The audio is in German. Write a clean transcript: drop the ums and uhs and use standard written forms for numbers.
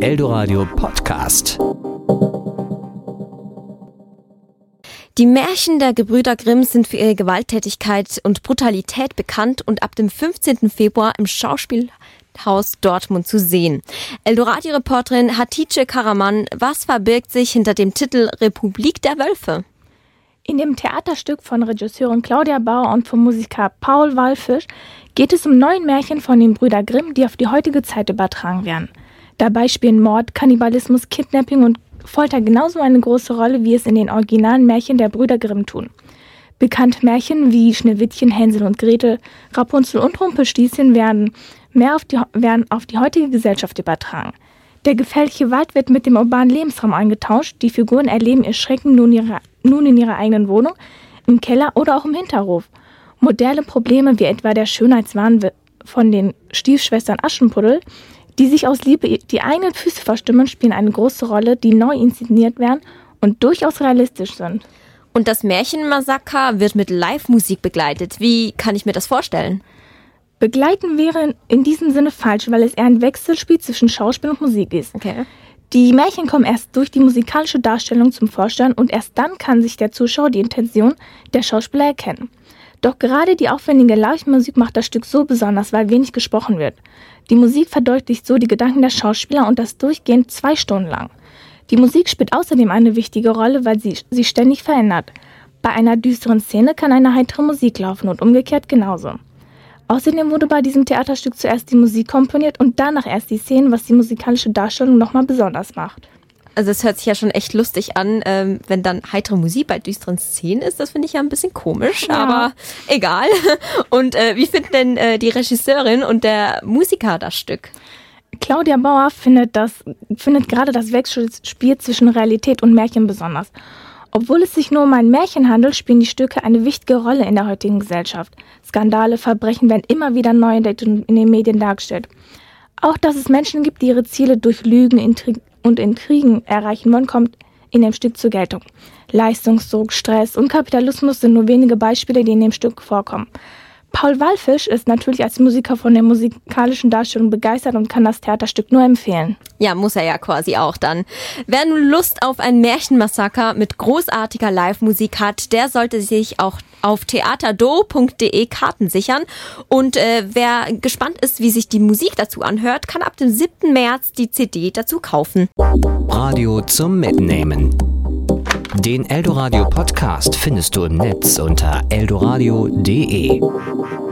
Eldoradio Podcast. Die Märchen der Gebrüder Grimm sind für ihre Gewalttätigkeit und Brutalität bekannt und ab dem 15. Februar im Schauspielhaus Dortmund zu sehen. Eldoradio-Reporterin Hatice Karaman, was verbirgt sich hinter dem Titel Republik der Wölfe? In dem Theaterstück von Regisseurin Claudia Bauer und vom Musiker Paul Wallfisch geht es um 9 Märchen von den Brüder Grimm, die auf die heutige Zeit übertragen werden. Dabei spielen Mord, Kannibalismus, Kidnapping und Folter genauso eine große Rolle, wie es in den originalen Märchen der Brüder Grimm tun. Bekannte Märchen wie Schneewittchen, Hänsel und Gretel, Rapunzel und Rumpelstilzchen werden auf die heutige Gesellschaft übertragen. Der gefährliche Wald wird mit dem urbanen Lebensraum eingetauscht. Die Figuren erleben ihr Schrecken nun in ihrer eigenen Wohnung, im Keller oder auch im Hinterhof. Moderne Probleme wie etwa der Schönheitswahn von den Stiefschwestern Aschenputtel, die sich aus Liebe die eigenen Füße verstimmen, spielen eine große Rolle, die neu inszeniert werden und durchaus realistisch sind. Und das Märchenmassaker wird mit Live-Musik begleitet. Wie kann ich mir das vorstellen? Begleiten wäre in diesem Sinne falsch, weil es eher ein Wechselspiel zwischen Schauspiel und Musik ist. Okay. Die Märchen kommen erst durch die musikalische Darstellung zum Vorschein und erst dann kann sich der Zuschauer die Intention der Schauspieler erkennen. Doch gerade die aufwendige Live-Musik macht das Stück so besonders, weil wenig gesprochen wird. Die Musik verdeutlicht so die Gedanken der Schauspieler und das durchgehend 2 Stunden lang. Die Musik spielt außerdem eine wichtige Rolle, weil sie sich ständig verändert. Bei einer düsteren Szene kann eine heitere Musik laufen und umgekehrt genauso. Außerdem wurde bei diesem Theaterstück zuerst die Musik komponiert und danach erst die Szenen, was die musikalische Darstellung nochmal besonders macht. Also es hört sich ja schon echt lustig an, wenn dann heitere Musik bei düsteren Szenen ist. Das finde ich ja ein bisschen komisch, ja. Aber egal. Und wie finden denn die Regisseurin und der Musiker das Stück? Claudia Bauer findet gerade das Wechselspiel zwischen Realität und Märchen besonders. Obwohl es sich nur um ein Märchen handelt, spielen die Stücke eine wichtige Rolle in der heutigen Gesellschaft. Skandale, Verbrechen werden immer wieder neu entdeckt und in den Medien dargestellt. Auch, dass es Menschen gibt, die ihre Ziele durch Lügen und Intrigen erreichen wollen, kommt in dem Stück zur Geltung. Leistungsdruck, Stress und Kapitalismus sind nur wenige Beispiele, die in dem Stück vorkommen. Paul Wallfisch ist natürlich als Musiker von der musikalischen Darstellung begeistert und kann das Theaterstück nur empfehlen. Ja, muss er ja quasi auch dann. Wer nun Lust auf ein Märchenmassaker mit großartiger Live-Musik hat, der sollte sich auch auf theaterdo.de Karten sichern. Und wer gespannt ist, wie sich die Musik dazu anhört, kann ab dem 7. März die CD dazu kaufen. Radio zum Mitnehmen. Den Eldoradio Podcast findest du im Netz unter eldoradio.de.